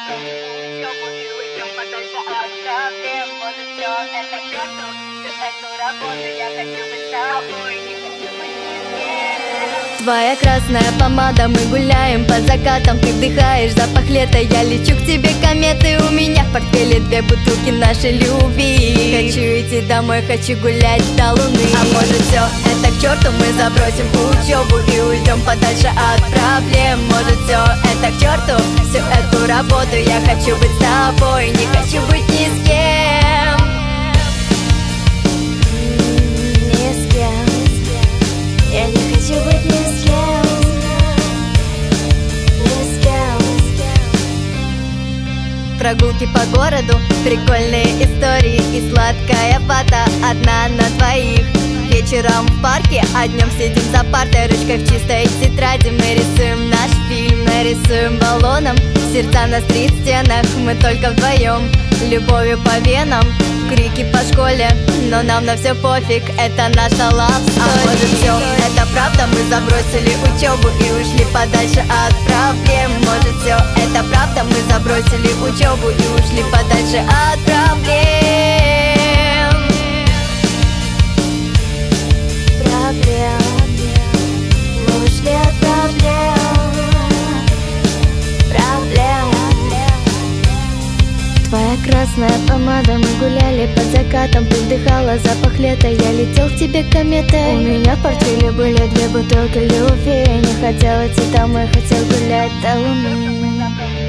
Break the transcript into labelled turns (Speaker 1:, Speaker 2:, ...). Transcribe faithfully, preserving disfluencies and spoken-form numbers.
Speaker 1: бросили учебу и уйдем подальше от проблем. Может, все это к черту, всю эту работу. Я хочу быть с тобой, не хочу быть ни с кем.
Speaker 2: Твоя красная помада, мы гуляем под закатом. Ты вдыхаешь запах лета, я лечу к тебе кометы. У меня в портфеле две бутылки нашей любви. Хочу идти домой, хочу гулять до луны. А может, все это к черту, мы забросим учебу и уйдем подальше от проблем. Может, все это к черту, всю эту работу. Я хочу быть с тобой, не хочу быть ни с кем. Ни с кем. Я не хочу быть ни с кем. Ни с кем. Прогулки по городу, прикольные истории и сладкая вата одна на двоих. Вечером в парке, а днем сидим за партой, ручкой в чистой тетради. Мы рисуем наш фильм, нарисуем баллоном сердца на стрит-стенах. Мы только вдвоем, любовью по венам, крики по школе, но нам на все пофиг, это наша love story. А может, все это правда, мы забросили учебу и ушли подальше от проблем. Может, все это правда, мы забросили учебу и ушли подальше от проблем. Проблем. Мы ушли от проблем. Проблем. Твоя красная помада, мы гуляли под закатом. Ты вдыхала запах лета, я летел к тебе кометой. У меня в портфеле были две бутылки любви. Я не хотел идти домой, хотел гулять до луны.